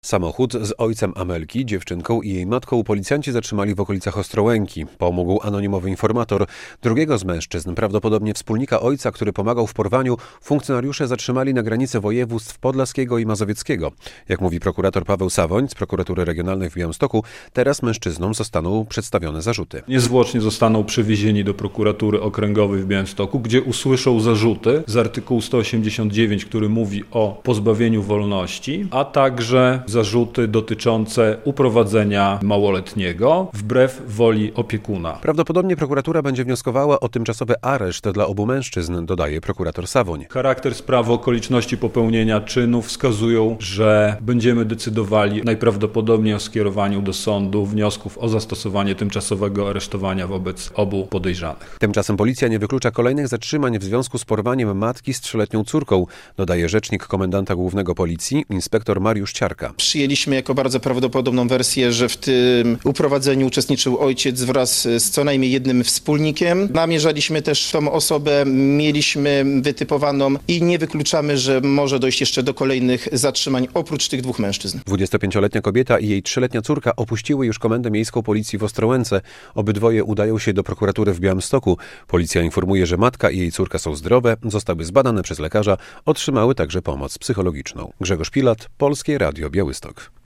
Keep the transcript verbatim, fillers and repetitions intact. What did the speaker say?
Samochód z ojcem Amelki, dziewczynką i jej matką policjanci zatrzymali w okolicach Ostrołęki. Pomógł anonimowy informator. Drugiego z mężczyzn, prawdopodobnie wspólnika ojca, który pomagał w porwaniu, funkcjonariusze zatrzymali na granicy województw podlaskiego i mazowieckiego. Jak mówi prokurator Paweł Sawoń z prokuratury regionalnej w Białymstoku, teraz mężczyznom zostaną przedstawione zarzuty. Niezwłocznie zostaną przewiezieni do prokuratury okręgowej w Białymstoku, gdzie usłyszą zarzuty z artykułu sto osiemdziesiąt dziewięć, który mówi o pozbawieniu wolności, a także zarzuty dotyczące uprowadzenia małoletniego wbrew woli opiekuna. Prawdopodobnie prokuratura będzie wnioskowała o tymczasowy areszt dla obu mężczyzn, dodaje prokurator Sawoń. Charakter sprawy, okoliczności popełnienia czynu wskazują, że będziemy decydowali najprawdopodobniej o skierowaniu do sądu wniosków o zastosowanie tymczasowego aresztowania wobec obu podejrzanych. Tymczasem policja nie wyklucza kolejnych zatrzymań w związku z porwaniem matki z trzyletnią córką, dodaje rzecznik komendanta głównego policji, inspektor Mariusz Ciarka. Przyjęliśmy jako bardzo prawdopodobną wersję, że w tym uprowadzeniu uczestniczył ojciec wraz z co najmniej jednym wspólnikiem. Namierzaliśmy też tą osobę, mieliśmy wytypowaną i nie wykluczamy, że może dojść jeszcze do kolejnych zatrzymań oprócz tych dwóch mężczyzn. dwudziestopięcioletnia kobieta i jej trzyletnia córka opuściły już Komendę Miejską Policji w Ostrołęce. Obydwoje udają się do prokuratury w Białymstoku. Policja informuje, że matka i jej córka są zdrowe, zostały zbadane przez lekarza, otrzymały także pomoc psychologiczną. Grzegorz Pilat, Polskie Radio Białystok.